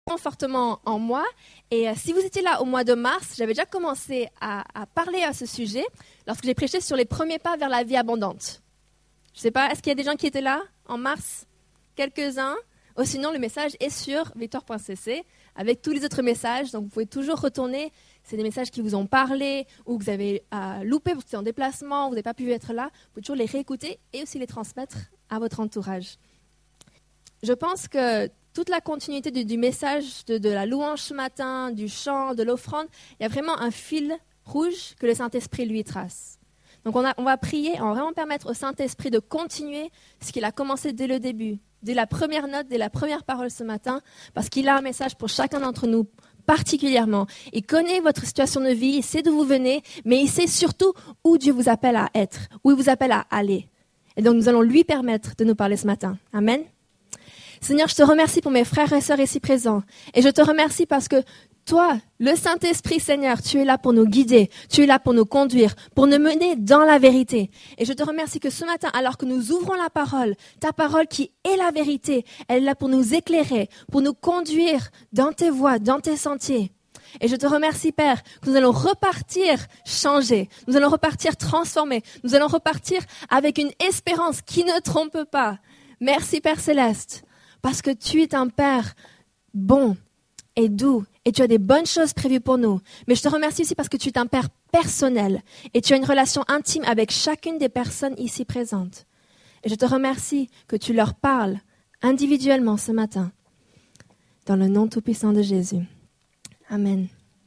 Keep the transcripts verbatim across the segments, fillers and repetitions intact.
fortement en moi. Et euh, si vous étiez là au mois de mars, j'avais déjà commencé à, à parler à ce sujet lorsque j'ai prêché sur les premiers pas vers la vie abondante. Je ne sais pas, est-ce qu'il y a des gens qui étaient là en mars? Quelques-uns. Ou sinon, le message est sur victoire point c c avec tous les autres messages. Donc, vous pouvez toujours retourner. C'est des messages qui vous ont parlé ou que vous avez euh, loupé parce que vous êtes en déplacement, vous n'avez pas pu être là. Vous pouvez toujours les réécouter et aussi les transmettre à votre entourage. Je pense que toute la continuité du, du message, de, de la louange ce matin, du chant, de l'offrande, il y a vraiment un fil rouge que le Saint-Esprit lui trace. Donc on, a, on va prier, on va vraiment permettre au Saint-Esprit de continuer ce qu'il a commencé dès le début, dès la première note, dès la première parole ce matin, parce qu'il a un message pour chacun d'entre nous particulièrement. Il connaît votre situation de vie, il sait d'où vous venez, mais il sait surtout où Dieu vous appelle à être, où il vous appelle à aller. Et donc nous allons lui permettre de nous parler ce matin. Amen. Seigneur, je te remercie pour mes frères et sœurs ici présents. Et je te remercie parce que toi, le Saint-Esprit, Seigneur, tu es là pour nous guider, tu es là pour nous conduire, pour nous mener dans la vérité. Et je te remercie que ce matin, alors que nous ouvrons la parole, ta parole qui est la vérité, elle est là pour nous éclairer, pour nous conduire dans tes voies, dans tes sentiers. Et je te remercie, Père, que nous allons repartir changés, nous allons repartir transformés, nous allons repartir avec une espérance qui ne trompe pas. Merci, Père Céleste, parce que tu es un Père bon et doux, et tu as des bonnes choses prévues pour nous. Mais je te remercie aussi parce que tu es un Père personnel, et tu as une relation intime avec chacune des personnes ici présentes. Et je te remercie que tu leur parles individuellement ce matin, dans le nom tout-puissant de Jésus. Amen.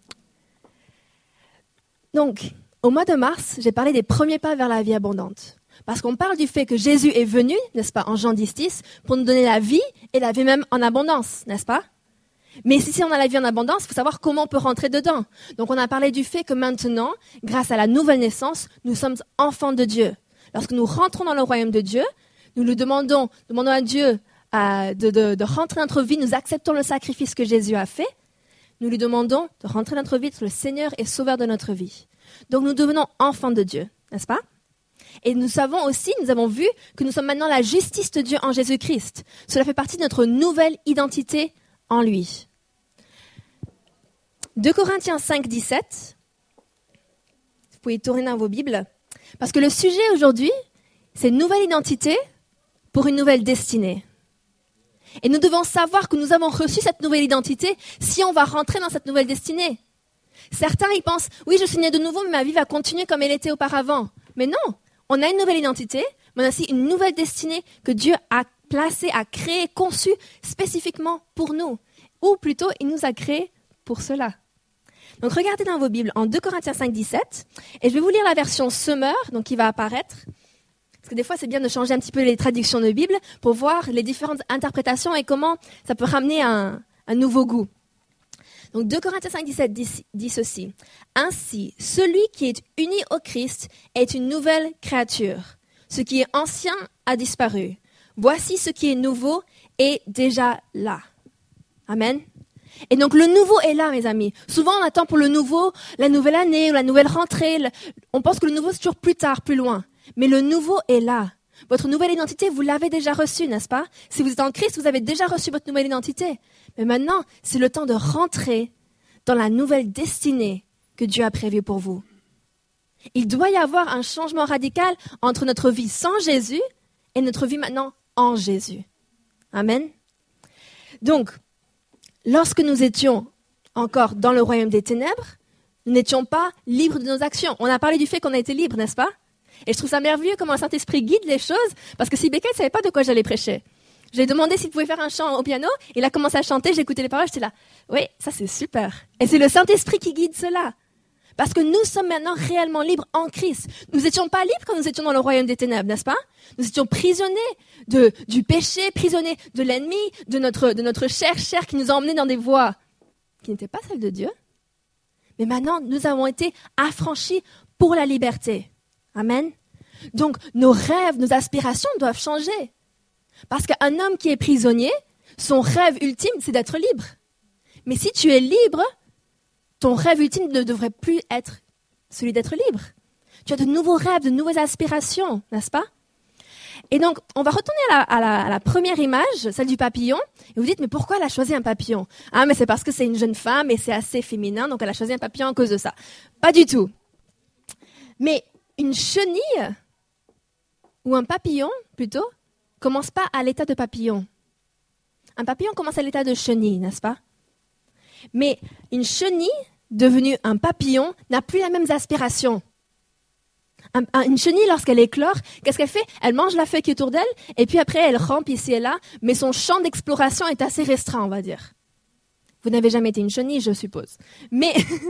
Donc, au mois de mars, j'ai parlé des premiers pas vers la vie abondante. Parce qu'on parle du fait que Jésus est venu, n'est-ce pas, en Jean dix dix, pour nous donner la vie, et la vie même en abondance, n'est-ce pas? Mais si on a la vie en abondance, il faut savoir comment on peut rentrer dedans. Donc on a parlé du fait que maintenant, grâce à la nouvelle naissance, nous sommes enfants de Dieu. Lorsque nous rentrons dans le royaume de Dieu, nous lui demandons, demandons à Dieu euh, de, de, de rentrer dans notre vie, nous acceptons le sacrifice que Jésus a fait, nous lui demandons de rentrer dans notre vie, être le Seigneur et Sauveur de notre vie. Donc nous devenons enfants de Dieu, n'est-ce pas? Et nous savons aussi, nous avons vu que nous sommes maintenant la justice de Dieu en Jésus-Christ. Cela fait partie de notre nouvelle identité en lui. deux Corinthiens cinq, dix-sept. Vous pouvez tourner dans vos Bibles. Parce que le sujet aujourd'hui, c'est une nouvelle identité pour une nouvelle destinée. Et nous devons savoir que nous avons reçu cette nouvelle identité si on va rentrer dans cette nouvelle destinée. Certains, ils pensent, oui, je suis né de nouveau, mais ma vie va continuer comme elle était auparavant. Mais non, on a une nouvelle identité, mais on a aussi une nouvelle destinée que Dieu a placée, a créée, conçue spécifiquement pour nous. Ou plutôt, il nous a créés pour cela. Donc regardez dans vos Bibles en deux Corinthiens cinq, dix-sept, et je vais vous lire la version Summer, donc qui va apparaître. Parce que des fois, c'est bien de changer un petit peu les traductions de Bible pour voir les différentes interprétations et comment ça peut ramener un, un nouveau goût. Donc deux Corinthiens cinq, dix-sept dit, dit ceci. « Ainsi, celui qui est uni au Christ est une nouvelle créature. Ce qui est ancien a disparu. Voici ce qui est nouveau est déjà là. » Amen. Et donc le nouveau est là, mes amis. Souvent, on attend pour le nouveau la nouvelle année ou la nouvelle rentrée. On pense que le nouveau, c'est toujours plus tard, plus loin. Mais le nouveau est là. Votre nouvelle identité, vous l'avez déjà reçue, n'est-ce pas? Si vous êtes en Christ, vous avez déjà reçu votre nouvelle identité. Mais maintenant, c'est le temps de rentrer dans la nouvelle destinée que Dieu a prévue pour vous. Il doit y avoir un changement radical entre notre vie sans Jésus et notre vie maintenant en Jésus. Amen. Donc, lorsque nous étions encore dans le royaume des ténèbres, nous n'étions pas libres de nos actions. On a parlé du fait qu'on a été libres, n'est-ce pas? Et je trouve ça merveilleux comment le Saint-Esprit guide les choses, parce que si Becca ne savait pas de quoi j'allais prêcher. J'ai demandé s'il pouvait faire un chant au piano, il a commencé à chanter, j'ai écouté les paroles, j'étais là, oui, ça c'est super. Et c'est le Saint-Esprit qui guide cela. Parce que nous sommes maintenant réellement libres en Christ. Nous n'étions pas libres quand nous étions dans le royaume des ténèbres, n'est-ce pas? Nous étions prisonniers de, du péché, prisonniers de l'ennemi, de notre, de notre chair, chair qui nous a emmenés dans des voies qui n'étaient pas celles de Dieu. Mais maintenant, nous avons été affranchis pour la liberté. Amen. Donc, nos rêves, nos aspirations doivent changer. Parce qu'un homme qui est prisonnier, son rêve ultime, c'est d'être libre. Mais si tu es libre, ton rêve ultime ne devrait plus être celui d'être libre. Tu as de nouveaux rêves, de nouvelles aspirations, n'est-ce pas? Et donc, on va retourner à la, à, la, à la première image, celle du papillon. Et vous dites, mais pourquoi elle a choisi un papillon? Ah, mais c'est parce que c'est une jeune femme et c'est assez féminin, donc elle a choisi un papillon à cause de ça. Pas du tout. Mais une chenille, ou un papillon, plutôt, commence pas à l'état de papillon. Un papillon commence à l'état de chenille, n'est-ce pas? Mais une chenille, devenue un papillon, n'a plus les mêmes aspirations. Un, un, une chenille, lorsqu'elle éclore, qu'est-ce qu'elle fait? Elle mange la feuille qui est autour d'elle, et puis après, elle rampe ici et là, mais son champ d'exploration est assez restreint, on va dire. Vous n'avez jamais été une chenille, je suppose. Mais,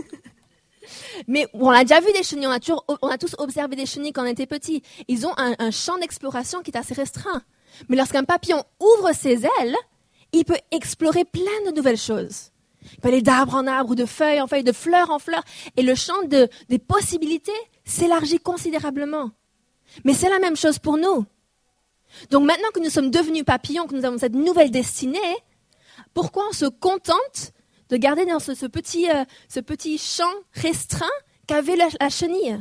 mais on a déjà vu des chenilles, on a, toujours, on a tous observé des chenilles quand on était petits. Ils ont un, un champ d'exploration qui est assez restreint. Mais lorsqu'un papillon ouvre ses ailes, il peut explorer plein de nouvelles choses. Il peut aller d'arbre en arbre, ou de feuille en feuille, de fleur en fleur, et le champ de, des possibilités s'élargit considérablement. Mais c'est la même chose pour nous. Donc maintenant que nous sommes devenus papillons, que nous avons cette nouvelle destinée, pourquoi on se contente de garder dans ce, ce, petit, euh, ce petit champ restreint qu'avait la, la chenille?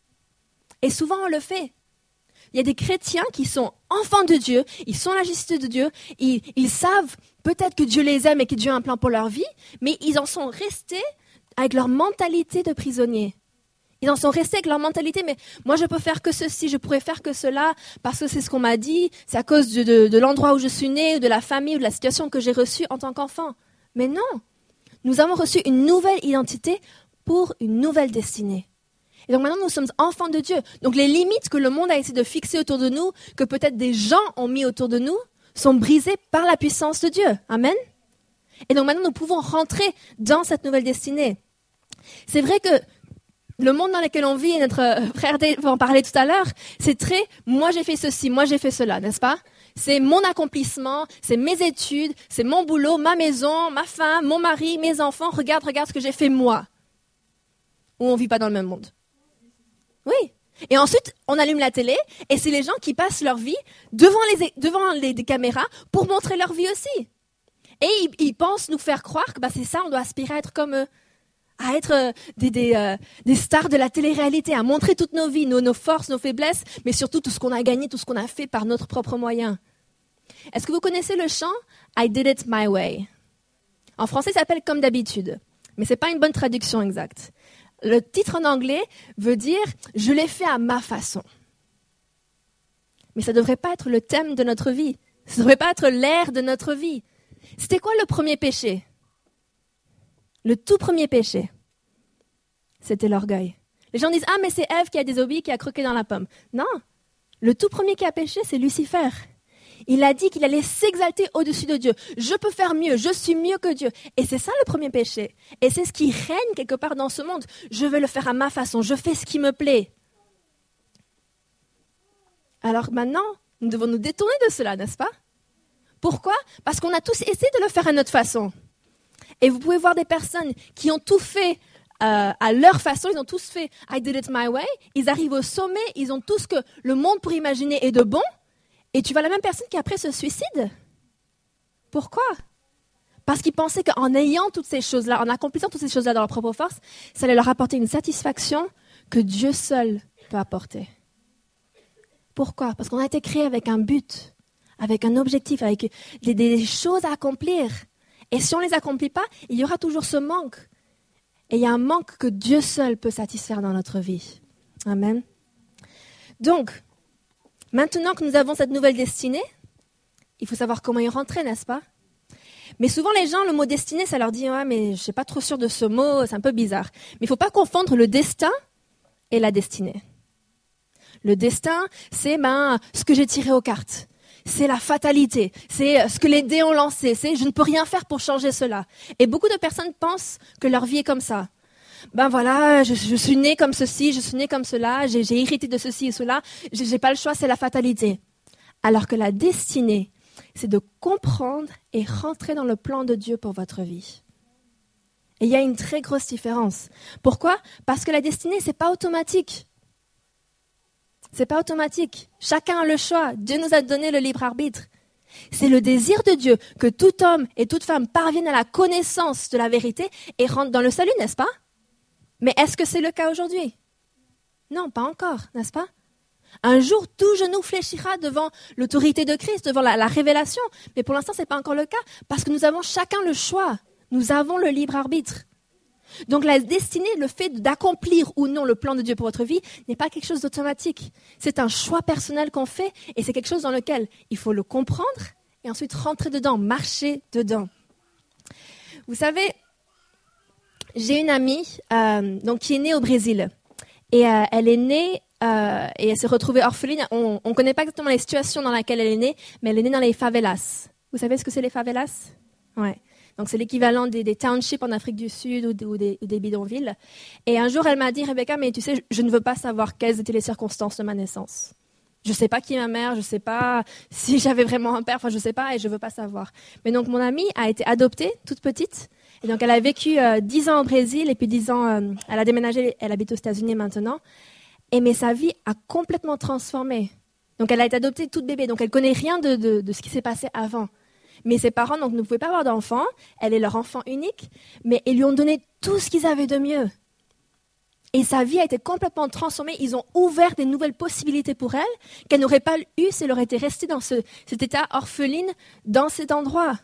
Et souvent on le fait. Il y a des chrétiens qui sont enfants de Dieu, ils sont la justice de Dieu, ils, ils savent peut-être que Dieu les aime et que Dieu a un plan pour leur vie, mais ils en sont restés avec leur mentalité de prisonniers. Ils en sont restés avec leur mentalité, mais moi je peux faire que ceci, je pourrais faire que cela, parce que c'est ce qu'on m'a dit, c'est à cause de, de, de l'endroit où je suis né, ou de la famille, ou de la situation que j'ai reçue en tant qu'enfant. Mais non, nous avons reçu une nouvelle identité pour une nouvelle destinée. Et donc maintenant nous sommes enfants de Dieu. Donc les limites que le monde a essayé de fixer autour de nous, que peut-être des gens ont mis autour de nous, sont brisées par la puissance de Dieu. Amen. Et donc maintenant nous pouvons rentrer dans cette nouvelle destinée. C'est vrai que le monde dans lequel on vit, et notre frère Dave va en parler tout à l'heure, c'est très « moi j'ai fait ceci, moi j'ai fait cela », n'est-ce pas? C'est mon accomplissement, c'est mes études, c'est mon boulot, ma maison, ma femme, mon mari, mes enfants, regarde, regarde ce que j'ai fait moi. Ou on ne vit pas dans le même monde. Oui. Et ensuite, on allume la télé, et c'est les gens qui passent leur vie devant les, devant les, les caméras pour montrer leur vie aussi. Et ils, ils pensent nous faire croire que bah, c'est ça, on doit aspirer à être comme eux. À être euh, des, des, euh, des stars de la télé-réalité, à montrer toutes nos vies, nos, nos forces, nos faiblesses, mais surtout tout ce qu'on a gagné, tout ce qu'on a fait par notre propre moyen. Est-ce que vous connaissez le chant « I did it my way » ? En français, ça s'appelle « Comme d'habitude », mais ce n'est pas une bonne traduction exacte. Le titre en anglais veut dire « Je l'ai fait à ma façon ». Mais ça ne devrait pas être le thème de notre vie. Ça ne devrait pas être l'air de notre vie. C'était quoi le premier péché ? Le tout premier péché, c'était l'orgueil. Les gens disent « Ah, mais c'est Ève qui a désobéi, qui a croqué dans la pomme. » Non, le tout premier qui a péché, c'est Lucifer. Il a dit qu'il allait s'exalter au-dessus de Dieu. Je peux faire mieux, je suis mieux que Dieu. Et c'est ça le premier péché. Et c'est ce qui règne quelque part dans ce monde. Je veux le faire à ma façon, je fais ce qui me plaît. Alors maintenant, nous devons nous détourner de cela, n'est-ce pas? Pourquoi? Parce qu'on a tous essayé de le faire à notre façon. Et vous pouvez voir des personnes qui ont tout fait euh, à leur façon, ils ont tous fait « I did it my way », ils arrivent au sommet, ils ont tout ce que le monde pourrait imaginer est de bon, et tu vois la même personne qui après se suicide. Pourquoi? Parce qu'ils pensaient qu'en ayant toutes ces choses-là, en accomplissant toutes ces choses-là dans leur propre force, ça allait leur apporter une satisfaction que Dieu seul peut apporter. Pourquoi? Parce qu'on a été créé avec un but, avec un objectif, avec des, des choses à accomplir. Et si on ne les accomplit pas, il y aura toujours ce manque. Et il y a un manque que Dieu seul peut satisfaire dans notre vie. Amen. Donc, maintenant que nous avons cette nouvelle destinée, il faut savoir comment y rentrer, n'est-ce pas? Mais souvent, les gens, le mot destinée, ça leur dit ah, « mais je ne suis pas trop sûre de ce mot, c'est un peu bizarre ». Mais il ne faut pas confondre le destin et la destinée. Le destin, c'est ben, ce que j'ai tiré aux cartes. C'est la fatalité, c'est ce que les dés ont lancé, c'est je ne peux rien faire pour changer cela. Et beaucoup de personnes pensent que leur vie est comme ça. Ben voilà, je, je suis née comme ceci, je suis née comme cela, j'ai, j'ai hérité de ceci et cela, j'ai, j'ai pas le choix, c'est la fatalité. Alors que la destinée, c'est de comprendre et rentrer dans le plan de Dieu pour votre vie. Et il y a une très grosse différence. Pourquoi? Parce que la destinée, c'est pas automatique. C'est pas automatique. Chacun a le choix. Dieu nous a donné le libre arbitre. C'est le désir de Dieu que tout homme et toute femme parviennent à la connaissance de la vérité et rentrent dans le salut, n'est-ce pas? Mais est-ce que c'est le cas aujourd'hui? Non, pas encore, n'est-ce pas? Un jour, tout genou fléchira devant l'autorité de Christ, devant la, la révélation. Mais pour l'instant, ce n'est pas encore le cas, parce que nous avons chacun le choix. Nous avons le libre arbitre. Donc la destinée, le fait d'accomplir ou non le plan de Dieu pour votre vie, n'est pas quelque chose d'automatique. C'est un choix personnel qu'on fait, et c'est quelque chose dans lequel il faut le comprendre, et ensuite rentrer dedans, marcher dedans. Vous savez, j'ai une amie euh, donc, qui est née au Brésil. Et euh, elle est née euh, et elle s'est retrouvée orpheline. On ne connaît pas exactement les situations dans lesquelles elle est née, mais elle est née dans les favelas. Vous savez ce que c'est les favelas? Ouais. Donc c'est l'équivalent des, des townships en Afrique du Sud ou, ou, des, ou des bidonvilles. Et un jour, elle m'a dit, Rebecca, mais tu sais, je ne veux pas savoir quelles étaient les circonstances de ma naissance. Je ne sais pas qui est ma mère, je ne sais pas si j'avais vraiment un père, enfin je ne sais pas et je ne veux pas savoir. Mais donc mon amie a été adoptée, toute petite. Et donc elle a vécu euh, dix ans au Brésil et puis dix ans, euh, elle a déménagé, elle habite aux États-Unis maintenant. Et mais sa vie a complètement transformé. Donc elle a été adoptée toute bébé, donc elle connaît rien de, de, de ce qui s'est passé avant. Mais ses parents donc, ne pouvaient pas avoir d'enfant, elle est leur enfant unique, mais ils lui ont donné tout ce qu'ils avaient de mieux. Et sa vie a été complètement transformée, ils ont ouvert des nouvelles possibilités pour elle, qu'elle n'aurait pas eues si elle aurait été restée dans ce, cet état orpheline, dans cet endroit.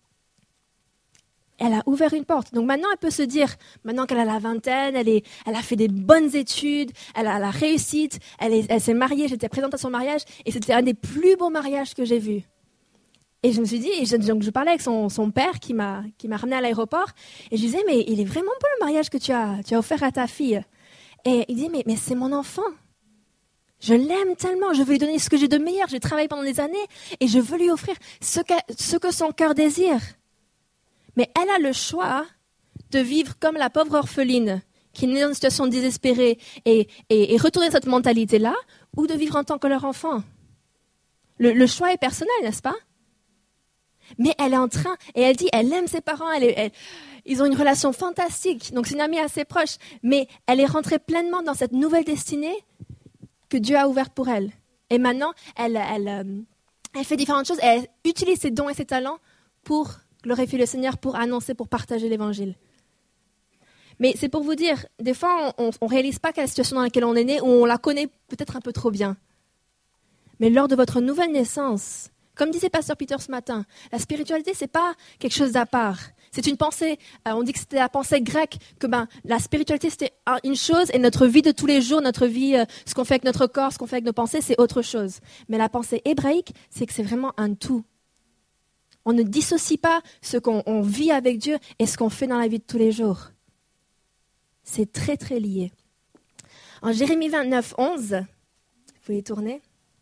Elle a ouvert une porte. Donc maintenant, elle peut se dire, maintenant qu'elle a la vingtaine, elle, est, elle a fait des bonnes études, elle a la réussite, elle, est, elle s'est mariée, j'étais présente à son mariage, et c'était un des plus beaux mariages que j'ai vus. Et je me suis dit, et je, donc je parlais avec son, son père qui m'a, qui m'a ramenée à l'aéroport, et je lui disais, mais il est vraiment beau le mariage que tu as, tu as offert à ta fille. Et il dit, mais, mais c'est mon enfant. Je l'aime tellement, je veux lui donner ce que j'ai de meilleur, j'ai travaillé pendant des années, et je veux lui offrir ce que, ce que son cœur désire. Mais elle a le choix de vivre comme la pauvre orpheline qui est née dans une situation désespérée et, et, et retourner cette mentalité-là, ou de vivre en tant que leur enfant. Le, le choix est personnel, n'est-ce pas? Mais elle est en train, et elle dit, elle aime ses parents, elle, est, elle, ils ont une relation fantastique, donc c'est une amie assez proche, mais elle est rentrée pleinement dans cette nouvelle destinée que Dieu a ouverte pour elle. Et maintenant, elle, elle, elle fait différentes choses, elle utilise ses dons et ses talents pour glorifier le Seigneur, pour annoncer, pour partager l'Évangile. Mais c'est pour vous dire, des fois, on ne réalise pas quelle situation dans laquelle on est né, ou on la connaît peut-être un peu trop bien. Mais lors de votre nouvelle naissance, comme disait Pasteur Peter ce matin, la spiritualité, ce n'est pas quelque chose d'à part. C'est une pensée, euh, on dit que c'était la pensée grecque, que ben, la spiritualité, c'était une chose, et notre vie de tous les jours, notre vie, euh, ce qu'on fait avec notre corps, ce qu'on fait avec nos pensées, c'est autre chose. Mais la pensée hébraïque, c'est que c'est vraiment un tout. On ne dissocie pas ce qu'on on vit avec Dieu et ce qu'on fait dans la vie de tous les jours. C'est très, très lié. En Jérémie vingt-neuf, onze, vous pouvez y tourner.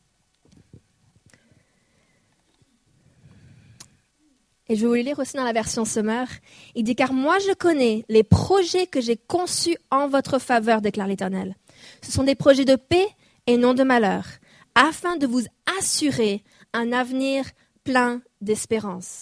Et je vais vous le lire aussi dans la version Summer. Il dit, « Car moi je connais les projets que j'ai conçus en votre faveur, déclare l'Éternel. Ce sont des projets de paix et non de malheur, afin de vous assurer un avenir plein d'espérance. »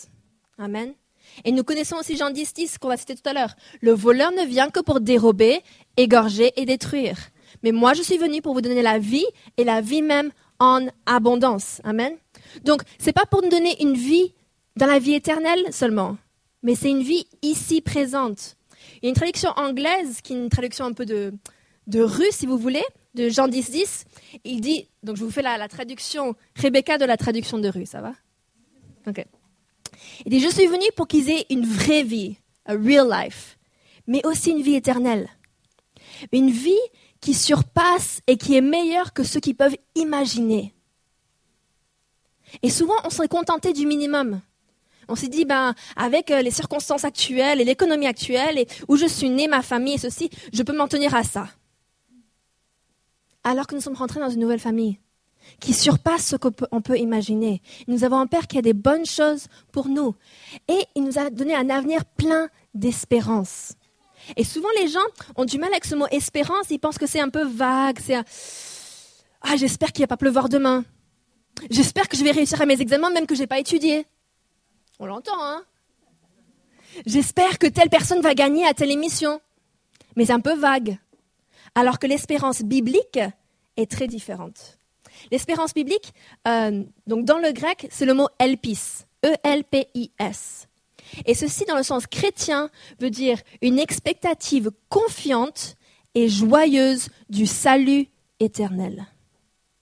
Amen. Et nous connaissons aussi Jean dix, dix qu'on va citer tout à l'heure. « Le voleur ne vient que pour dérober, égorger et détruire. Mais moi je suis venu pour vous donner la vie et la vie même en abondance. » Amen. Donc, ce n'est pas pour nous donner une vie dans la vie éternelle seulement, mais c'est une vie ici présente. Il y a une traduction anglaise, qui est une traduction un peu de, de rue, si vous voulez, de Jean dix, dix. Il dit, donc je vous fais la, la traduction, Rebecca de la traduction de rue, ça va? Ok. Il dit, je suis venu pour qu'ils aient une vraie vie, a real life, mais aussi une vie éternelle. Une vie qui surpasse et qui est meilleure que ceux qui peuvent imaginer. Et souvent, on serait contenté du minimum. On s'est dit, ben, avec les circonstances actuelles et l'économie actuelle, et où je suis née, ma famille et ceci, je peux m'en tenir à ça. Alors que nous sommes rentrés dans une nouvelle famille qui surpasse ce qu'on peut, on peut imaginer. Nous avons un Père qui a des bonnes choses pour nous. Et il nous a donné un avenir plein d'espérance. Et souvent, les gens ont du mal avec ce mot espérance. Ils pensent que c'est un peu vague. C'est un... Ah, j'espère qu'il ne va pas pleuvoir demain. J'espère que je vais réussir à mes examens, même que je n'ai pas étudié. On l'entend, hein? J'espère que telle personne va gagner à telle émission. Mais c'est un peu vague. Alors que l'espérance biblique est très différente. L'espérance biblique, euh, donc dans le grec, c'est le mot elpis, E L P I S. Et ceci, dans le sens chrétien, veut dire une expectative confiante et joyeuse du salut éternel.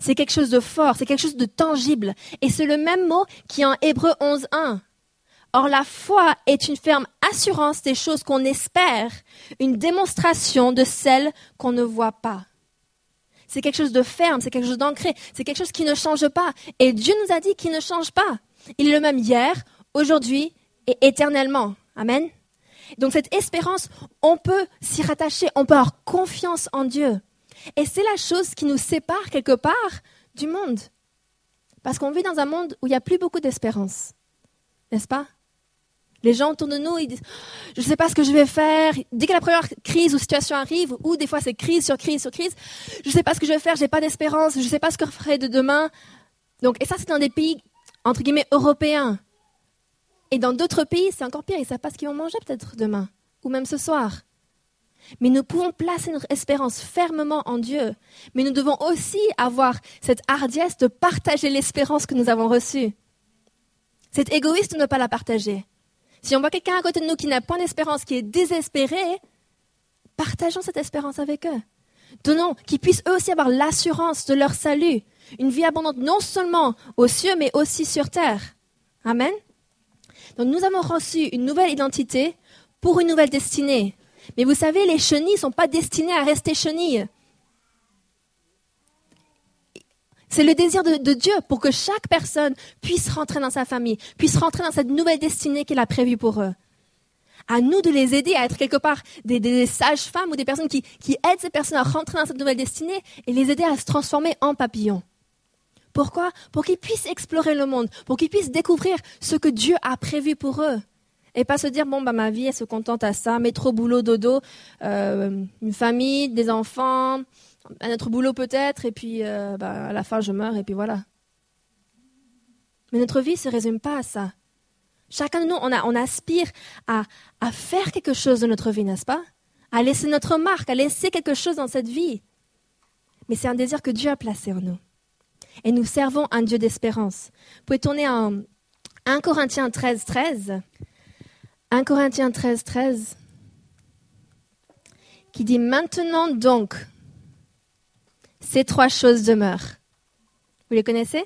C'est quelque chose de fort, c'est quelque chose de tangible. Et c'est le même mot qui est en Hébreux onze un. Or, la foi est une ferme assurance des choses qu'on espère, une démonstration de celles qu'on ne voit pas. C'est quelque chose de ferme, c'est quelque chose d'ancré, c'est quelque chose qui ne change pas. Et Dieu nous a dit qu'il ne change pas. Il est le même hier, aujourd'hui et éternellement. Amen. Donc cette espérance, on peut s'y rattacher, on peut avoir confiance en Dieu. Et c'est la chose qui nous sépare quelque part du monde. Parce qu'on vit dans un monde où il n'y a plus beaucoup d'espérance. N'est-ce pas? Les gens autour de nous, ils disent « je ne sais pas ce que je vais faire ». Dès que la première crise ou situation arrive, ou des fois c'est crise sur crise sur crise, « je ne sais pas ce que je vais faire, je n'ai pas d'espérance, je ne sais pas ce que je ferai de demain ». Donc, et ça, c'est dans des pays, entre guillemets, européens. Et dans d'autres pays, c'est encore pire, ils ne savent pas ce qu'ils vont manger peut-être demain, ou même ce soir. Mais nous pouvons placer notre espérance fermement en Dieu. Mais nous devons aussi avoir cette hardiesse de partager l'espérance que nous avons reçue. C'est égoïste de ne pas la partager. Si on voit quelqu'un à côté de nous qui n'a point d'espérance, qui est désespéré, partageons cette espérance avec eux. Donnons qu'ils puissent eux aussi avoir l'assurance de leur salut. Une vie abondante non seulement aux cieux, mais aussi sur terre. Amen. Donc nous avons reçu une nouvelle identité pour une nouvelle destinée. Mais vous savez, les chenilles ne sont pas destinées à rester chenilles. C'est le désir de, de Dieu pour que chaque personne puisse rentrer dans sa famille, puisse rentrer dans cette nouvelle destinée qu'il a prévue pour eux. À nous de les aider à être quelque part des, des sages-femmes ou des personnes qui, qui aident ces personnes à rentrer dans cette nouvelle destinée et les aider à se transformer en papillons. Pourquoi? Pour qu'ils puissent explorer le monde, pour qu'ils puissent découvrir ce que Dieu a prévu pour eux. Et pas se dire, bon, bah, ma vie, elle se contente à ça, métro, boulot, dodo, euh, une famille, des enfants, un autre boulot peut-être, et puis euh, bah, à la fin, je meurs, et puis voilà. Mais notre vie ne se résume pas à ça. Chacun de nous, on, a, on aspire à, à faire quelque chose de notre vie, n'est-ce pas? À laisser notre marque, à laisser quelque chose dans cette vie. Mais c'est un désir que Dieu a placé en nous. Et nous servons un Dieu d'espérance. Vous pouvez tourner en un Corinthiens treize, treize. un Corinthiens treize, treize. Qui dit « Maintenant donc, ces trois choses demeurent. » Vous les connaissez?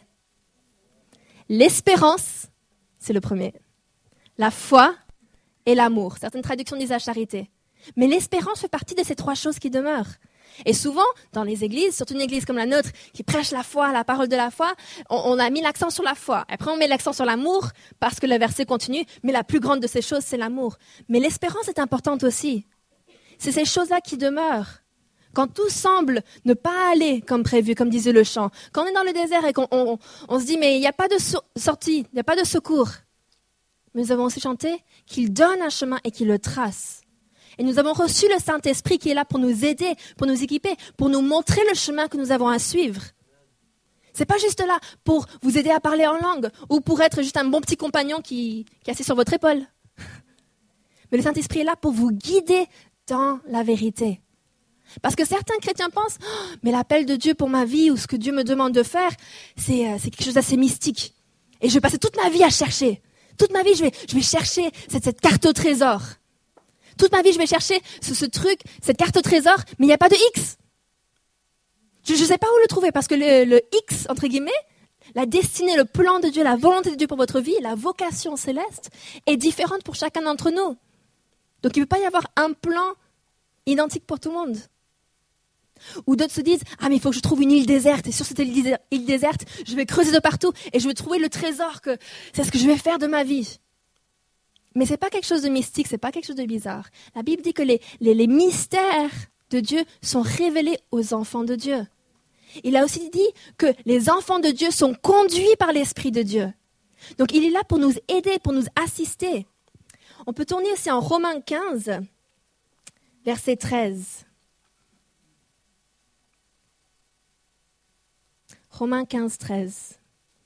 L'espérance, c'est le premier. La foi et l'amour. Certaines traductions disent la charité. Mais l'espérance fait partie de ces trois choses qui demeurent. Et souvent, dans les églises, surtout une église comme la nôtre, qui prêche la foi, la parole de la foi, on, on a mis l'accent sur la foi. Après, on met l'accent sur l'amour, parce que le verset continue, mais la plus grande de ces choses, c'est l'amour. Mais l'espérance est importante aussi. C'est ces choses-là qui demeurent. Quand tout semble ne pas aller comme prévu, comme disait le chant, quand on est dans le désert et qu'on on, on se dit, mais il n'y a pas de so- sortie, il n'y a pas de secours. Mais nous avons aussi chanté qu'il donne un chemin et qu'il le trace. Et nous avons reçu le Saint-Esprit qui est là pour nous aider, pour nous équiper, pour nous montrer le chemin que nous avons à suivre. C'est pas juste là pour vous aider à parler en langue ou pour être juste un bon petit compagnon qui, qui est assis sur votre épaule. Mais le Saint-Esprit est là pour vous guider dans la vérité. Parce que certains chrétiens pensent oh, « mais l'appel de Dieu pour ma vie ou ce que Dieu me demande de faire, c'est, euh, c'est quelque chose d'assez mystique. Et je vais passer toute ma vie à chercher. Toute ma vie, je vais, je vais chercher cette, cette carte au trésor. » Toute ma vie, je vais chercher ce, ce truc, cette carte au trésor, mais il n'y a pas de X. Je ne sais pas où le trouver, parce que le, le X, entre guillemets, la destinée, le plan de Dieu, la volonté de Dieu pour votre vie, la vocation céleste, est différente pour chacun d'entre nous. Donc il ne peut pas y avoir un plan identique pour tout le monde. Ou d'autres se disent, ah mais il faut que je trouve une île déserte, et sur cette île déserte, je vais creuser de partout, et je vais trouver le trésor, que c'est ce que je vais faire de ma vie. Mais ce n'est pas quelque chose de mystique, ce n'est pas quelque chose de bizarre. La Bible dit que les, les, les mystères de Dieu sont révélés aux enfants de Dieu. Il a aussi dit que les enfants de Dieu sont conduits par l'Esprit de Dieu. Donc il est là pour nous aider, pour nous assister. On peut tourner aussi en Romains quinze, verset treize. Romains quinze, treize.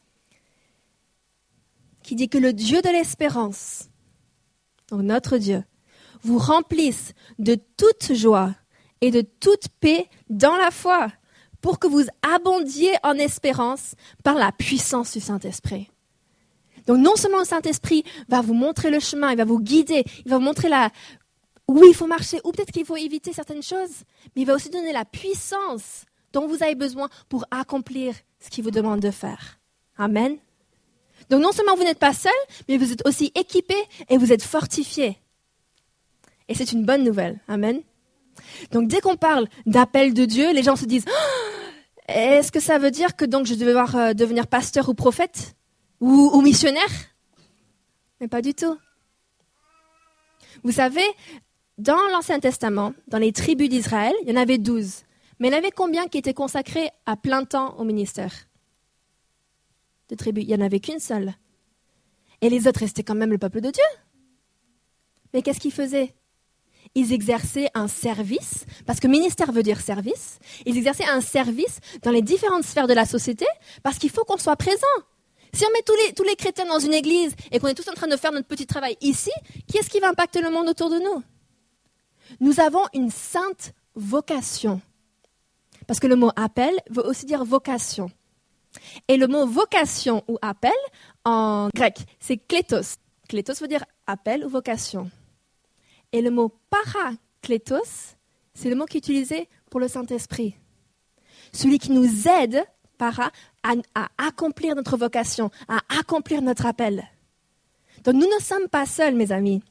Qui dit que le Dieu de l'espérance, donc notre Dieu, vous remplisse de toute joie et de toute paix dans la foi, pour que vous abondiez en espérance par la puissance du Saint-Esprit. Donc non seulement le Saint-Esprit va vous montrer le chemin, il va vous guider, il va vous montrer la... où il faut marcher, ou peut-être qu'il faut éviter certaines choses, mais il va aussi donner la puissance dont vous avez besoin pour accomplir ce qu'il vous demande de faire. Amen. Donc non seulement vous n'êtes pas seul, mais vous êtes aussi équipé et vous êtes fortifié. Et c'est une bonne nouvelle. Amen. Donc dès qu'on parle d'appel de Dieu, les gens se disent oh, est-ce que ça veut dire que donc je vais devoir euh, devenir pasteur ou prophète ou, ou missionnaire? Mais pas du tout. Vous savez, dans l'Ancien Testament, dans les tribus d'Israël, il y en avait douze. Mais il y en avait combien qui étaient consacrés à plein temps au ministère de tribus? Il n'y en avait qu'une seule. Et les autres restaient quand même le peuple de Dieu. Mais qu'est-ce qu'ils faisaient? Ils exerçaient un service, parce que ministère veut dire service. Ils exerçaient un service dans les différentes sphères de la société, parce qu'il faut qu'on soit présent. Si on met tous les, tous les chrétiens dans une église et qu'on est tous en train de faire notre petit travail ici, qui est-ce qui va impacter le monde autour de nous? Nous avons une sainte vocation. Parce que le mot appel veut aussi dire vocation. Et le mot vocation ou appel, en grec, c'est klétos. Klétos veut dire appel ou vocation. Et le mot paraklétos, c'est le mot qui est utilisé pour le Saint-Esprit. Celui qui nous aide, para, à, à accomplir notre vocation, à accomplir notre appel. Donc nous ne sommes pas seuls, mes amis.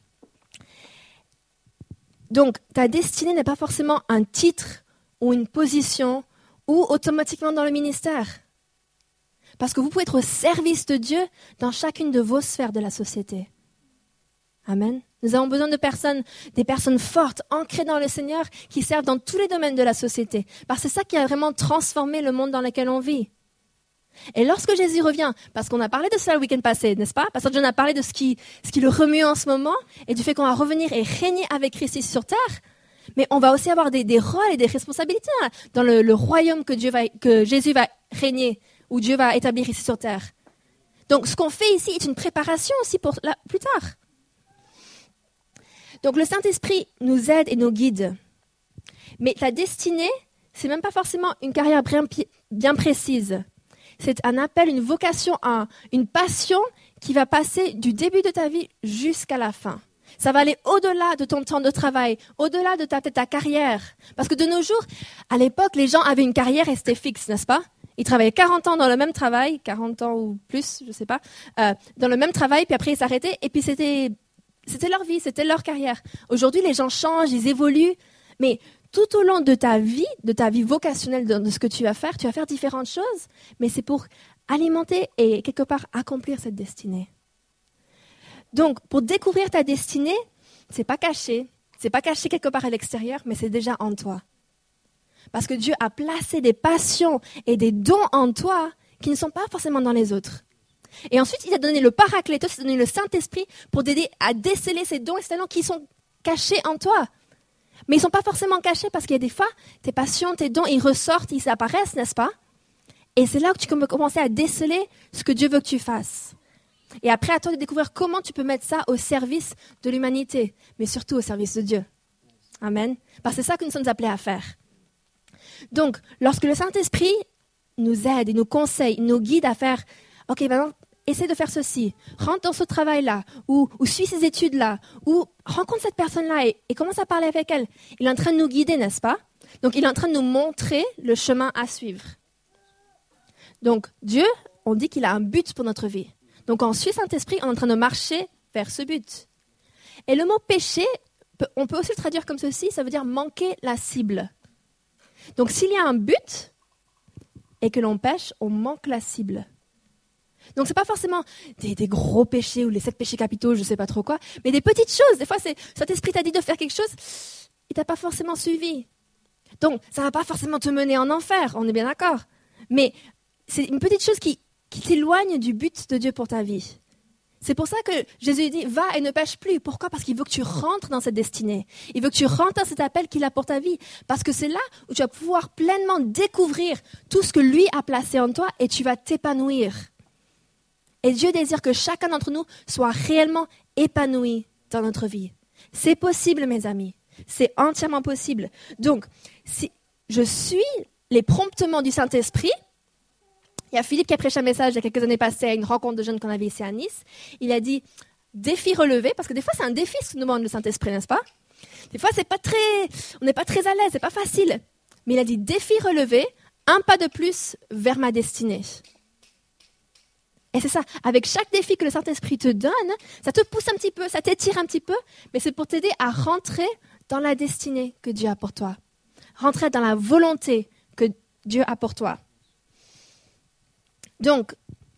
Donc ta destinée n'est pas forcément un titre ou une position ou automatiquement dans le ministère. Parce que vous pouvez être au service de Dieu dans chacune de vos sphères de la société. Amen. Nous avons besoin de personnes, des personnes fortes, ancrées dans le Seigneur, qui servent dans tous les domaines de la société. Parce que c'est ça qui a vraiment transformé le monde dans lequel on vit. Et lorsque Jésus revient, parce qu'on a parlé de cela le week-end passé, n'est-ce pas? Pasteur John a parlé de ce qui, ce qui le remue en ce moment, et du fait qu'on va revenir et régner avec Christ ici sur terre. Mais on va aussi avoir des, des rôles et des responsabilités hein, dans le, le royaume que, Dieu va, que Jésus va régner, ou Dieu va établir ici sur terre. Donc ce qu'on fait ici est une préparation aussi pour là, plus tard. Donc le Saint-Esprit nous aide et nous guide. Mais ta destinée, c'est même pas forcément une carrière bien, bien précise. C'est un appel, une vocation, un, une passion qui va passer du début de ta vie jusqu'à la fin. Ça va aller au-delà de ton temps de travail, au-delà de ta, de ta carrière. Parce que de nos jours, à l'époque, les gens avaient une carrière et c'était fixe, n'est-ce pas? Ils travaillaient quarante ans dans le même travail, quarante ans ou plus, je sais pas, euh, dans le même travail, puis après ils s'arrêtaient, et puis c'était... C'était leur vie, c'était leur carrière. Aujourd'hui, les gens changent, ils évoluent. Mais tout au long de ta vie, de ta vie vocationnelle, de, de ce que tu vas faire, tu vas faire différentes choses. Mais c'est pour alimenter et quelque part accomplir cette destinée. Donc, pour découvrir ta destinée, c'est pas caché. C'est pas caché quelque part à l'extérieur, mais c'est déjà en toi. Parce que Dieu a placé des passions et des dons en toi qui ne sont pas forcément dans les autres. Et ensuite, il a donné le Paraclétos, il a donné le Saint-Esprit pour t'aider à déceler ces dons et ces talents qui sont cachés en toi. Mais ils ne sont pas forcément cachés parce qu'il y a des fois, tes passions, tes dons, ils ressortent, ils apparaissent, n'est-ce pas? Et c'est là que tu peux commencer à déceler ce que Dieu veut que tu fasses. Et après, à toi de découvrir comment tu peux mettre ça au service de l'humanité, mais surtout au service de Dieu. Amen. Parce que c'est ça que nous sommes appelés à faire. Donc, lorsque le Saint-Esprit nous aide, il nous conseille, il nous guide à faire « Ok, maintenant, essaie de faire ceci, rentre dans ce travail-là, ou, ou suis ces études-là, ou rencontre cette personne-là et, et commence à parler avec elle. » Il est en train de nous guider, n'est-ce pas? Donc, il est en train de nous montrer le chemin à suivre. Donc, Dieu, on dit qu'il a un but pour notre vie. Donc, en suit Saint-Esprit, on est en train de marcher vers ce but. Et le mot péché, on peut aussi le traduire comme ceci, ça veut dire manquer la cible. Donc, s'il y a un but et que l'on pêche, on manque la cible. Donc, ce n'est pas forcément des, des gros péchés ou les sept péchés capitaux, je ne sais pas trop quoi, mais des petites choses. Des fois, c'est, Saint-Esprit t'a dit de faire quelque chose, il ne t'a pas forcément suivi. Donc, ça ne va pas forcément te mener en enfer, on est bien d'accord. Mais c'est une petite chose qui, qui t'éloigne du but de Dieu pour ta vie. C'est pour ça que Jésus dit « Va et ne pêche plus ». Pourquoi? Parce qu'il veut que tu rentres dans cette destinée. Il veut que tu rentres dans cet appel qu'il a pour ta vie. Parce que c'est là où tu vas pouvoir pleinement découvrir tout ce que lui a placé en toi et tu vas t'épanouir. Et Dieu désire que chacun d'entre nous soit réellement épanoui dans notre vie. C'est possible, mes amis. C'est entièrement possible. Donc, si je suis les promptements du Saint-Esprit, il y a Philippe qui a prêché un message il y a quelques années passées à une rencontre de jeunes qu'on avait ici à Nice. Il a dit « défi relevé », parce que des fois c'est un défi ce que nous demande le Saint-Esprit, n'est-ce pas? Des fois c'est pas très, on n'est pas très à l'aise, c'est pas facile. Mais il a dit « défi relevé, un pas de plus vers ma destinée. Et c'est ça, avec chaque défi que le Saint-Esprit te donne, ça te pousse un petit peu, ça t'étire un petit peu, mais c'est pour t'aider à rentrer dans la destinée que Dieu a pour toi. Rentrer dans la volonté que Dieu a pour toi. Donc,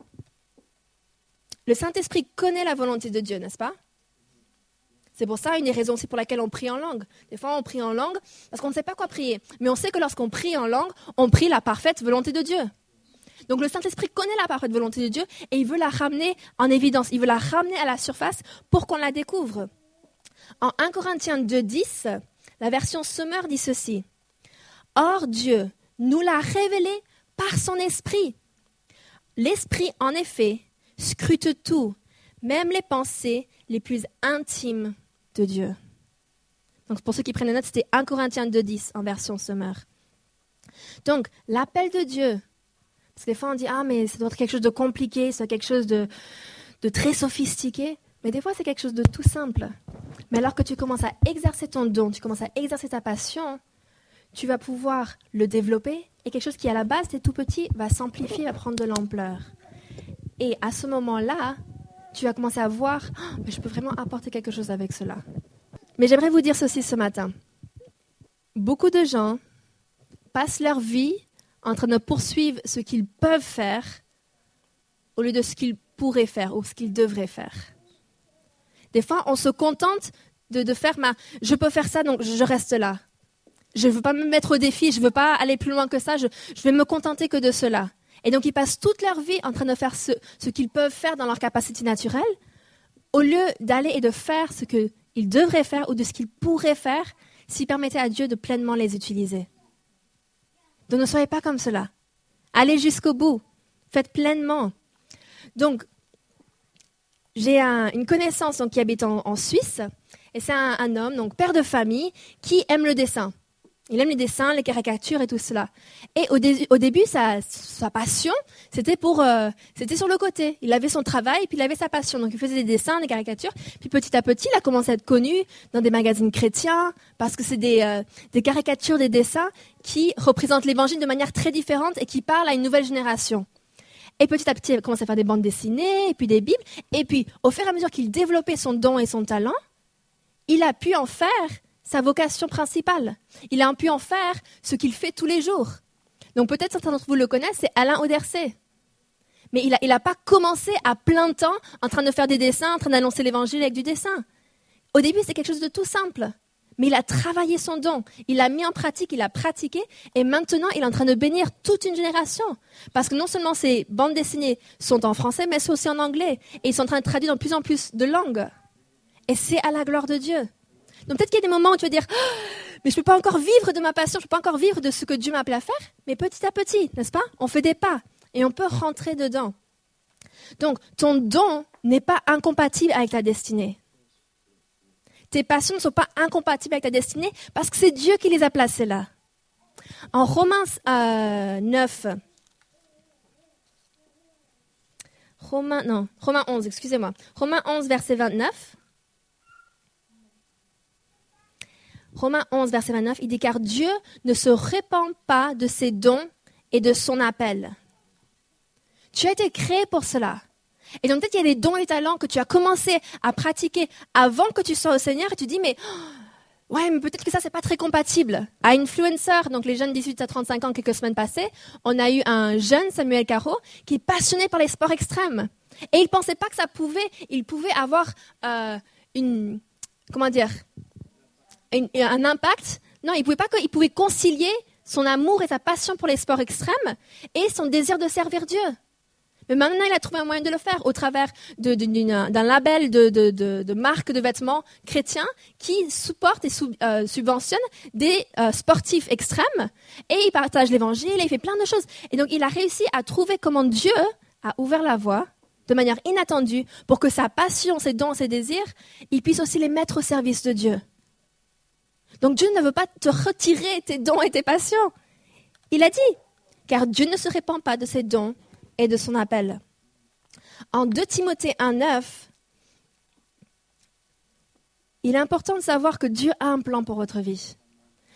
le Saint-Esprit connaît la volonté de Dieu, n'est-ce pas? C'est pour ça une des raisons aussi pour laquelle on prie en langue. Des fois, on prie en langue parce qu'on ne sait pas quoi prier. Mais on sait que lorsqu'on prie en langue, on prie la parfaite volonté de Dieu. Donc le Saint-Esprit connaît la parfaite volonté de Dieu et il veut la ramener en évidence. Il veut la ramener à la surface pour qu'on la découvre. En un Corinthiens deux dix, la version Sommer dit ceci. « Or Dieu nous l'a révélé par son Esprit. L'Esprit, en effet, scrute tout, même les pensées les plus intimes de Dieu. » Donc pour ceux qui prennent les notes, c'était un Corinthiens deux dix en version Sommer. Donc l'appel de Dieu, parce que des fois on dit « Ah, mais ça doit être quelque chose de compliqué, c'est quelque chose de, de très sophistiqué. » Mais des fois c'est quelque chose de tout simple. Mais alors que tu commences à exercer ton don, tu commences à exercer ta passion, tu vas pouvoir le développer et quelque chose qui à la base était tout petit va s'amplifier, va prendre de l'ampleur. Et à ce moment-là, tu vas commencer à voir oh, « mais je peux vraiment apporter quelque chose avec cela. » Mais j'aimerais vous dire ceci ce matin. Beaucoup de gens passent leur vie en train de poursuivre ce qu'ils peuvent faire au lieu de ce qu'ils pourraient faire ou ce qu'ils devraient faire. Des fois, on se contente de, de faire ma « je peux faire ça, donc je reste là ». Je ne veux pas me mettre au défi, je ne veux pas aller plus loin que ça, je, je vais me contenter que de cela. Et donc, ils passent toute leur vie en train de faire ce, ce qu'ils peuvent faire dans leur capacité naturelle, au lieu d'aller et de faire ce qu'ils devraient faire ou de ce qu'ils pourraient faire s'ils permettaient à Dieu de pleinement les utiliser. Donc, ne soyez pas comme cela. Allez jusqu'au bout. Faites pleinement. Donc, j'ai un, une connaissance donc, qui habite en, en Suisse, et c'est un, un homme, donc père de famille, qui aime le dessin. Il aime les dessins, les caricatures et tout cela. Et au, dé- au début, sa, sa passion, c'était pour, euh, c'était sur le côté. Il avait son travail, puis il avait sa passion. Donc, il faisait des dessins, des caricatures. Puis petit à petit, il a commencé à être connu dans des magazines chrétiens, parce que c'est des, euh, des caricatures, des dessins qui représentent l'évangile de manière très différente et qui parlent à une nouvelle génération. Et petit à petit, il a commencé à faire des bandes dessinées, et puis des bibles. Et puis, au fur et à mesure qu'il développait son don et son talent, il a pu en faire sa vocation principale. Il a pu en faire ce qu'il fait tous les jours. Donc peut-être certains d'entre vous le connaissent, c'est Alain Audercet. Mais il n'a il a pas commencé à plein temps en train de faire des dessins, en train d'annoncer l'évangile avec du dessin. Au début, c'est quelque chose de tout simple. Mais il a travaillé son don, il l'a mis en pratique, il a pratiqué, et maintenant, il est en train de bénir toute une génération. Parce que non seulement ses bandes dessinées sont en français, mais c'est aussi en anglais. Et ils sont en train de traduire dans de plus en plus de langues. Et c'est à la gloire de Dieu. Donc peut-être qu'il y a des moments où tu vas dire oh, « mais je ne peux pas encore vivre de ma passion, je ne peux pas encore vivre de ce que Dieu m'a appelé à faire ». Mais petit à petit, n'est-ce pas? On fait des pas et on peut rentrer dedans. Donc ton don n'est pas incompatible avec ta destinée. Tes passions ne sont pas incompatibles avec ta destinée parce que c'est Dieu qui les a placées là. En Romains euh, neuf, Romains, non, Romains onze, excusez-moi, Romains onze, verset vingt-neuf, Romains onze, verset vingt-neuf, il dit « Car Dieu ne se répand pas de ses dons et de son appel. » Tu as été créé pour cela. Et donc peut-être qu'il y a des dons et talents que tu as commencé à pratiquer avant que tu sois au Seigneur et tu dis « Mais oh, ouais, mais peut-être que ça, c'est pas très compatible. » À Influencer, donc les jeunes dix-huit à trente-cinq ans, quelques semaines passées, on a eu un jeune, Samuel Caro, qui est passionné par les sports extrêmes. Et il pensait pas que ça pouvait, il pouvait avoir euh, une, comment dire, une, un impact. Non, il pouvait pas, il pouvait concilier son amour et sa passion pour les sports extrêmes et son désir de servir Dieu. Mais maintenant, il a trouvé un moyen de le faire au travers de, de, d'une, d'un label de, de, de, de marque de vêtements chrétiens qui supporte et sub, euh, subventionne des euh, sportifs extrêmes. Et il partage l'évangile et il fait plein de choses. Et donc, il a réussi à trouver comment Dieu a ouvert la voie de manière inattendue pour que sa passion, ses dons, ses désirs, il puisse aussi les mettre au service de Dieu. Donc, Dieu ne veut pas te retirer tes dons et tes passions. Il a dit, car Dieu ne se répand pas de ses dons et de son appel. En deux Timothée un neuf, il est important de savoir que Dieu a un plan pour votre vie.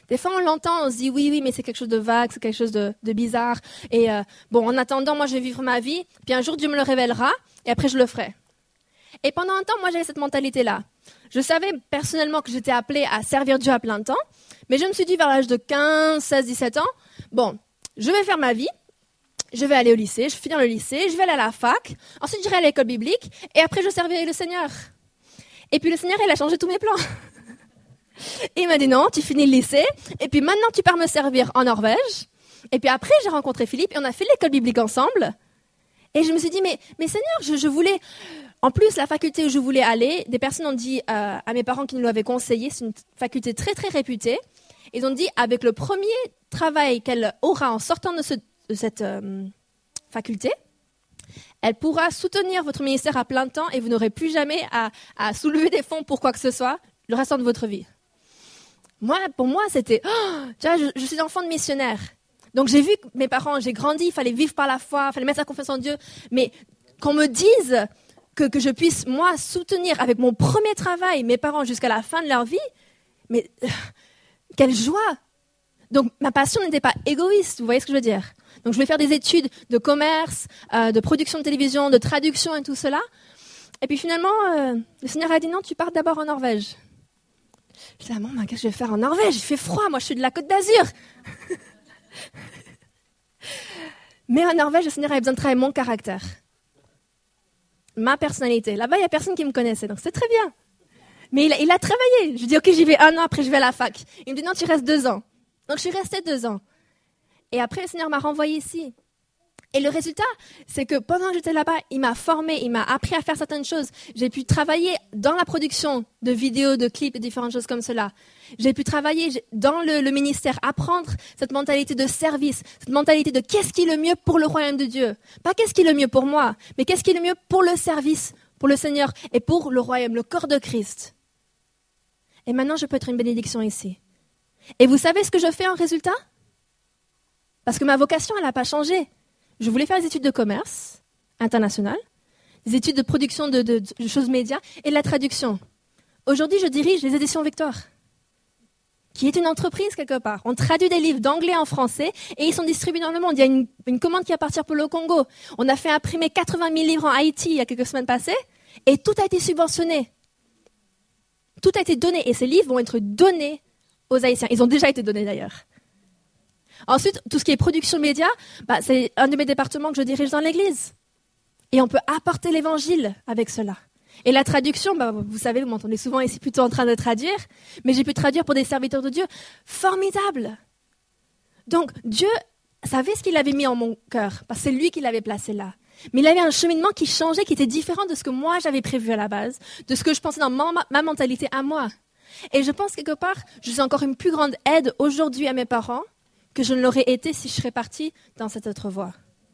Des fois, on l'entend, on se dit oui, oui, mais c'est quelque chose de vague, c'est quelque chose de, de bizarre. Et euh, bon, en attendant, moi, je vais vivre ma vie. Puis un jour, Dieu me le révélera, et après, je le ferai. Et pendant un temps, moi, j'avais cette mentalité-là. Je savais personnellement que j'étais appelée à servir Dieu à plein temps, mais je me suis dit vers l'âge de quinze, seize, dix-sept ans, bon, je vais faire ma vie, je vais aller au lycée, je vais finir le lycée, je vais aller à la fac, ensuite j'irai à l'école biblique, et après, je servirai le Seigneur. Et puis le Seigneur, il a changé tous mes plans. Et il m'a dit non, tu finis le lycée, et puis maintenant tu pars me servir en Norvège. Et puis après, j'ai rencontré Philippe, et on a fait l'école biblique ensemble. Et je me suis dit, mais, mais Seigneur, je, je voulais... En plus, la faculté où je voulais aller, des personnes ont dit euh, à mes parents qui nous l'avaient conseillé, c'est une faculté très très réputée. Ils ont dit, avec le premier travail qu'elle aura en sortant de, ce, de cette euh, faculté, elle pourra soutenir votre ministère à plein temps et vous n'aurez plus jamais à, à soulever des fonds pour quoi que ce soit le restant de votre vie. Moi, pour moi, c'était, oh, tu vois, je, je suis enfant de missionnaire. Donc j'ai vu que mes parents, j'ai grandi, il fallait vivre par la foi, il fallait mettre sa confiance en Dieu. Mais qu'on me dise que, que je puisse, moi, soutenir avec mon premier travail mes parents jusqu'à la fin de leur vie, mais euh, quelle joie! Donc ma passion n'était pas égoïste, vous voyez ce que je veux dire? Donc je voulais faire des études de commerce, euh, de production de télévision, de traduction et tout cela. Et puis finalement, euh, le Seigneur a dit non, tu pars d'abord en Norvège. Je dis, ah, maman, qu'est-ce que je vais faire en Norvège? Il fait froid, moi je suis de la Côte d'Azur. Mais en Norvège, le Seigneur avait besoin de travailler mon caractère, ma personnalité. Là-bas, il n'y a personne qui me connaissait, donc c'est très bien. Mais il a, il a travaillé. Je dis, ok, j'y vais un an, après je vais à la fac. Il me dit, non, tu restes deux ans. Donc je suis restée deux ans. Et après, le Seigneur m'a renvoyée ici. Et le résultat, c'est que pendant que j'étais là-bas, il m'a formée, il m'a appris à faire certaines choses. J'ai pu travailler dans la production de vidéos, de clips et différentes choses comme cela. J'ai pu travailler dans le, le ministère, apprendre cette mentalité de service, cette mentalité de qu'est-ce qui est le mieux pour le royaume de Dieu. Pas qu'est-ce qui est le mieux pour moi, mais qu'est-ce qui est le mieux pour le service, pour le Seigneur et pour le royaume, le corps de Christ. Et maintenant, je peux être une bénédiction ici. Et vous savez ce que je fais en résultat? Parce que ma vocation, elle n'a pas changé. Je voulais faire des études de commerce international, des études de production de, de, de choses médias et de la traduction. Aujourd'hui, je dirige les éditions Victoire, qui est une entreprise quelque part. On traduit des livres d'anglais en français et ils sont distribués dans le monde. Il y a une, une commande qui va partir pour le Congo. On a fait imprimer quatre-vingt mille livres en Haïti il y a quelques semaines passées et tout a été subventionné. Tout a été donné et ces livres vont être donnés aux Haïtiens. Ils ont déjà été donnés d'ailleurs. Ensuite, tout ce qui est production média, bah, c'est un de mes départements que je dirige dans l'église. Et on peut apporter l'évangile avec cela. Et la traduction, bah, vous savez, vous m'entendez souvent ici plutôt en train de traduire, mais j'ai pu traduire pour des serviteurs de Dieu. Formidable! Donc, Dieu savait ce qu'il avait mis en mon cœur, parce que c'est lui qui l'avait placé là. Mais il avait un cheminement qui changeait, qui était différent de ce que moi j'avais prévu à la base, de ce que je pensais dans ma, ma mentalité à moi. Et je pense quelque part, je suis encore une plus grande aide aujourd'hui à mes parents que je ne l'aurais été si je serais partie dans cette autre voie.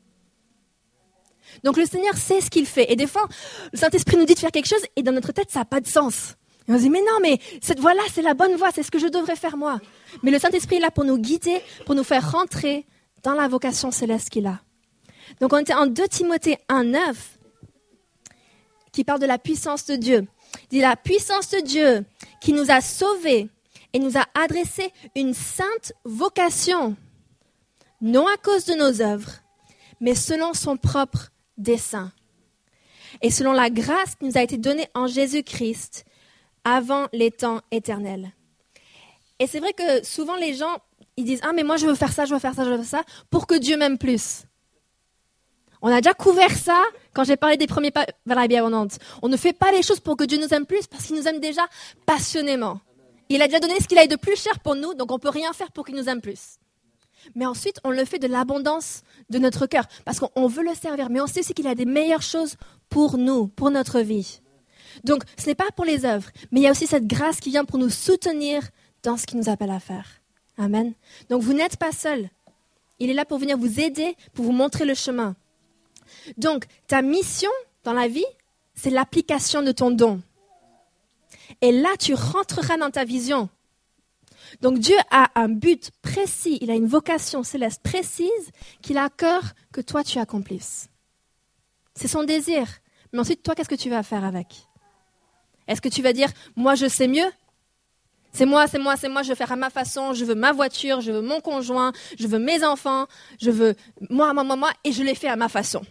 Donc le Seigneur sait ce qu'il fait. Et des fois, le Saint-Esprit nous dit de faire quelque chose et dans notre tête, ça n'a pas de sens. Et on se dit, mais non, mais cette voie-là, c'est la bonne voie, c'est ce que je devrais faire moi. Mais le Saint-Esprit est là pour nous guider, pour nous faire rentrer dans la vocation céleste qu'il a. Donc on était en deux Timothée un neuf, qui parle de la puissance de Dieu. Il dit la puissance de Dieu qui nous a sauvés et nous a adressé une sainte vocation, non à cause de nos œuvres, mais selon son propre dessein. Et selon la grâce qui nous a été donnée en Jésus-Christ avant les temps éternels. Et c'est vrai que souvent les gens, ils disent « Ah, mais moi je veux faire ça, je veux faire ça, je veux faire ça, pour que Dieu m'aime plus. » On a déjà couvert ça quand j'ai parlé des premiers pas vers la vie abondante. On ne fait pas les choses pour que Dieu nous aime plus parce qu'il nous aime déjà passionnément. Il a déjà donné ce qu'il a de plus cher pour nous, donc on ne peut rien faire pour qu'il nous aime plus. Mais ensuite, on le fait de l'abondance de notre cœur, parce qu'on veut le servir, mais on sait aussi qu'il a des meilleures choses pour nous, pour notre vie. Donc, ce n'est pas pour les œuvres, mais il y a aussi cette grâce qui vient pour nous soutenir dans ce qu'il nous appelle à faire. Amen. Donc, vous n'êtes pas seul. Il est là pour venir vous aider, pour vous montrer le chemin. Donc, ta mission dans la vie, c'est l'application de ton don. Et là, tu rentreras dans ta vision. Donc Dieu a un but précis, il a une vocation céleste précise qu'il a à cœur que toi tu accomplisses. C'est son désir. Mais ensuite, toi, qu'est-ce que tu vas faire avec? Est-ce que tu vas dire, moi je sais mieux? C'est moi, c'est moi, c'est moi, je veux faire à ma façon, je veux ma voiture, je veux mon conjoint, je veux mes enfants, je veux moi, moi, moi, moi, et je les fais à ma façon.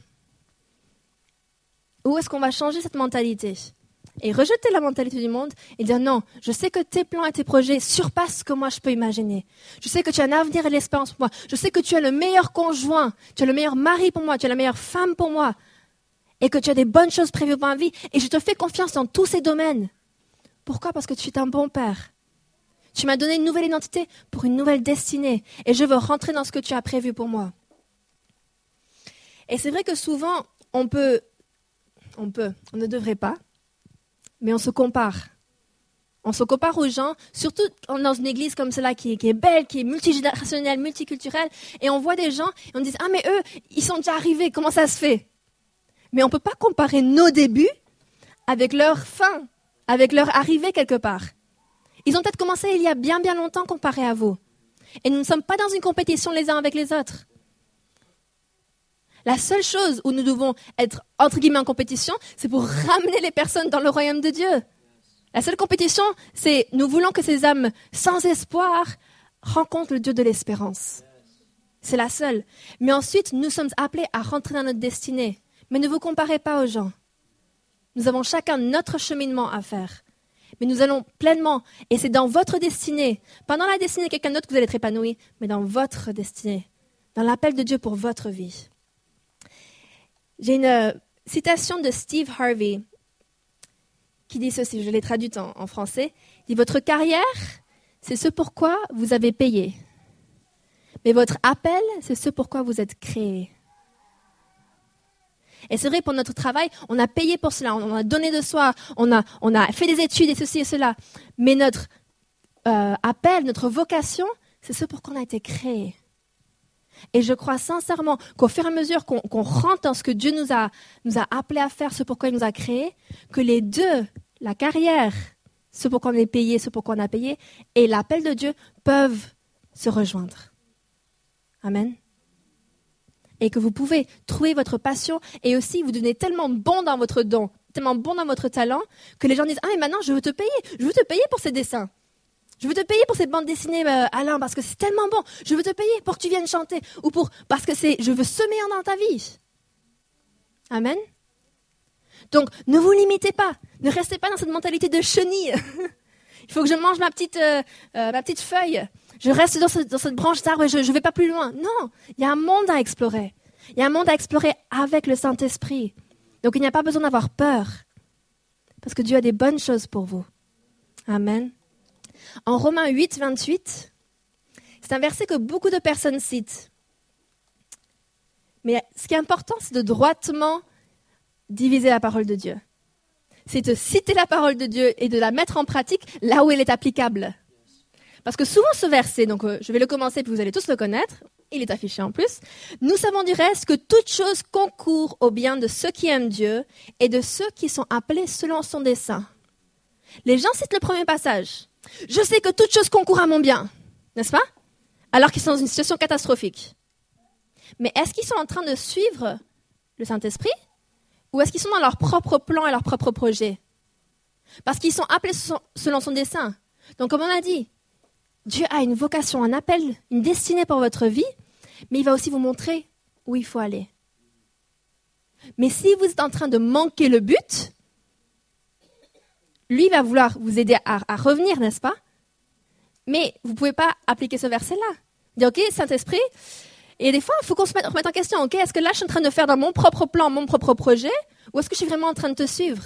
Où est-ce qu'on va changer cette mentalité et rejeter la mentalité du monde et dire non, je sais que tes plans et tes projets surpassent ce que moi je peux imaginer. Je sais que tu as un avenir et l'espérance pour moi. Je sais que tu as le meilleur conjoint, tu as le meilleur mari pour moi, tu as la meilleure femme pour moi et que tu as des bonnes choses prévues pour ma vie et je te fais confiance dans tous ces domaines. Pourquoi ? Parce que tu es un bon père. Tu m'as donné une nouvelle identité pour une nouvelle destinée et je veux rentrer dans ce que tu as prévu pour moi. Et c'est vrai que souvent, on peut, on peut, on ne devrait pas, mais on se compare. On se compare aux gens, surtout dans une église comme celle-là qui est, qui est belle, qui est multigénérationnelle, multiculturelle, et on voit des gens et on dit « Ah mais eux, ils sont déjà arrivés, comment ça se fait ?» Mais on ne peut pas comparer nos débuts avec leur fin, avec leur arrivée quelque part. Ils ont peut-être commencé il y a bien bien longtemps comparé à vous. Et nous ne sommes pas dans une compétition les uns avec les autres. La seule chose où nous devons être entre guillemets en compétition, c'est pour ramener les personnes dans le royaume de Dieu. La seule compétition, c'est nous voulons que ces âmes sans espoir rencontrent le Dieu de l'espérance. C'est la seule. Mais ensuite, nous sommes appelés à rentrer dans notre destinée. Mais ne vous comparez pas aux gens. Nous avons chacun notre cheminement à faire. Mais nous allons pleinement, et c'est dans votre destinée, pas dans la destinée de quelqu'un d'autre que vous allez être épanoui, mais dans votre destinée, dans l'appel de Dieu pour votre vie. J'ai une euh, citation de Steve Harvey qui dit ceci, je l'ai traduite en, en français. Il dit « Votre carrière, c'est ce pourquoi vous avez payé. Mais votre appel, c'est ce pourquoi vous êtes créé. » Et c'est vrai, pour notre travail, on a payé pour cela, on a donné de soi, on a, on a fait des études et ceci et cela. Mais notre euh, appel, notre vocation, c'est ce pour quoi on a été créé. Et je crois sincèrement qu'au fur et à mesure qu'on, qu'on rentre dans ce que Dieu nous a, nous a appelé à faire, ce pour quoi il nous a créé, que les deux, la carrière, ce pour quoi on est payé, ce pour quoi on a payé, et l'appel de Dieu peuvent se rejoindre. Amen. Et que vous pouvez trouver votre passion et aussi vous devenez tellement bon dans votre don, tellement bon dans votre talent, que les gens disent « Ah, mais maintenant, je veux te payer, je veux te payer pour ces dessins. Je veux te payer pour cette bande dessinée, euh, Alain, parce que c'est tellement bon. Je veux te payer pour que tu viennes chanter ou pour parce que c'est, je veux semer dans ta vie. » Amen. Donc, ne vous limitez pas. Ne restez pas dans cette mentalité de chenille. Il faut que je mange ma petite, euh, euh, ma petite feuille. Je reste dans, ce, dans cette branche d'arbre et je ne vais pas plus loin. Non, il y a un monde à explorer. Il y a un monde à explorer avec le Saint-Esprit. Donc, il n'y a pas besoin d'avoir peur. Parce que Dieu a des bonnes choses pour vous. Amen. En Romains huit, vingt-huit, c'est un verset que beaucoup de personnes citent. Mais ce qui est important, c'est de droitement diviser la parole de Dieu. C'est de citer la parole de Dieu et de la mettre en pratique là où elle est applicable. Parce que souvent ce verset, donc euh, je vais le commencer puis vous allez tous le connaître, il est affiché en plus. Nous savons du reste que toute chose concourt au bien de ceux qui aiment Dieu et de ceux qui sont appelés selon son dessein. Les gens citent le premier passage. Je sais que toute chose concourt à mon bien, n'est-ce pas? Alors qu'ils sont dans une situation catastrophique. Mais est-ce qu'ils sont en train de suivre le Saint-Esprit? Ou est-ce qu'ils sont dans leur propre plan et leur propre projet? Parce qu'ils sont appelés selon son dessein. Donc comme on a dit, Dieu a une vocation, un appel, une destinée pour votre vie, mais il va aussi vous montrer où il faut aller. Mais si vous êtes en train de manquer le but, lui va vouloir vous aider à, à revenir, n'est-ce pas? Mais vous ne pouvez pas appliquer ce verset-là. Dire, ok, Saint-Esprit, et des fois, il faut qu'on se mette, remette en question, ok, est-ce que là, je suis en train de faire dans mon propre plan, mon propre projet, ou est-ce que je suis vraiment en train de te suivre?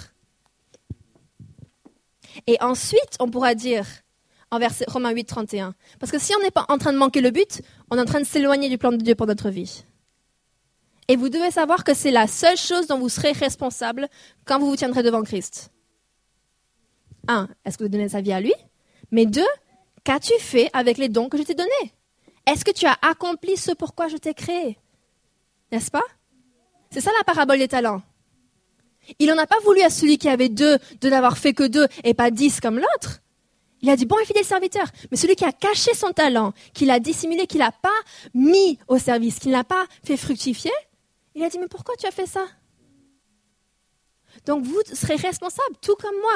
Et ensuite, on pourra dire, en verset Romains huit, trente et un, parce que si on n'est pas en train de manquer le but, on est en train de s'éloigner du plan de Dieu pour notre vie. Et vous devez savoir que c'est la seule chose dont vous serez responsable quand vous vous tiendrez devant Christ. Un, est-ce que vous donnez sa vie à lui? Mais deux, qu'as-tu fait avec les dons que je t'ai donnés? Est-ce que tu as accompli ce pourquoi je t'ai créé? N'est-ce pas? C'est ça la parabole des talents. Il n'en a pas voulu à celui qui avait deux de n'avoir fait que deux et pas dix comme l'autre. Il a dit, bon et fidèle serviteur, mais celui qui a caché son talent, qui l'a dissimulé, qui l'a pas mis au service, qui ne l'a pas fait fructifier, il a dit, mais pourquoi tu as fait ça? Donc vous serez responsable, tout comme moi.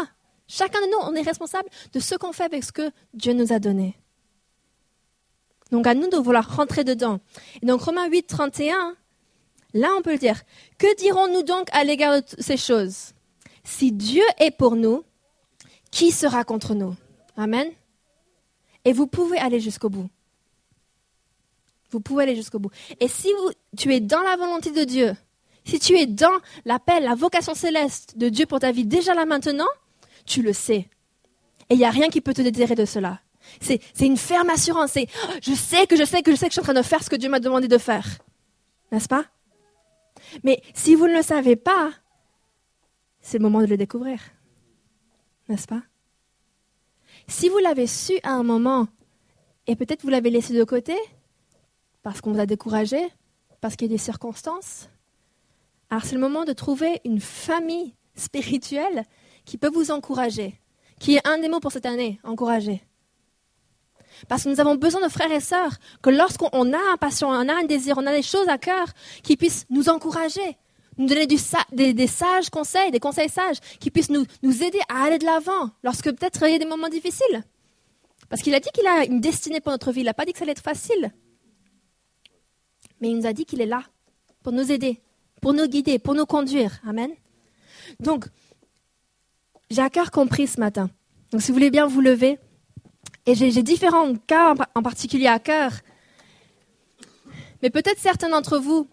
Chacun de nous, on est responsable de ce qu'on fait avec ce que Dieu nous a donné. Donc à nous de vouloir rentrer dedans. Et donc Romains huit, trente et un, là on peut le dire. Que dirons-nous donc à l'égard de ces choses? Si Dieu est pour nous, qui sera contre nous? Amen. Et vous pouvez aller jusqu'au bout. Vous pouvez aller jusqu'au bout. Et si vous, tu es dans la volonté de Dieu, si tu es dans l'appel, la vocation céleste de Dieu pour ta vie déjà là maintenant, tu le sais. Et il n'y a rien qui peut te déterrer de cela. C'est, c'est une ferme assurance. C'est, oh, je sais que je sais que je sais que je suis en train de faire ce que Dieu m'a demandé de faire. N'est-ce pas? Mais si vous ne le savez pas, c'est le moment de le découvrir. N'est-ce pas? Si vous l'avez su à un moment, et peut-être vous l'avez laissé de côté, parce qu'on vous a découragé, parce qu'il y a des circonstances, alors c'est le moment de trouver une famille spirituelle qui peut vous encourager, qui est un des mots pour cette année, encourager. Parce que nous avons besoin de frères et sœurs, que lorsqu'on a un passion, on a un désir, on a des choses à cœur, qui puissent nous encourager, nous donner du sa- des, des sages conseils, des conseils sages, qui puissent nous, nous aider à aller de l'avant, lorsque peut-être il y a des moments difficiles. Parce qu'il a dit qu'il a une destinée pour notre vie, il n'a pas dit que ça allait être facile. Mais il nous a dit qu'il est là, pour nous aider, pour nous guider, pour nous conduire. Amen. Donc, j'ai à cœur compris ce matin. Donc, si vous voulez bien vous lever. Et j'ai, j'ai différents cas en particulier à cœur. Mais peut-être certains d'entre vous,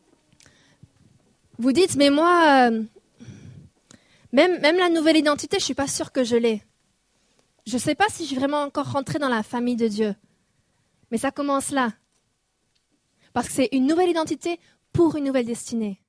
vous dites, mais moi, euh, même, même la nouvelle identité, je ne suis pas sûre que je l'ai. Je ne sais pas si je suis vraiment encore rentrée dans la famille de Dieu. Mais ça commence là. Parce que c'est une nouvelle identité pour une nouvelle destinée.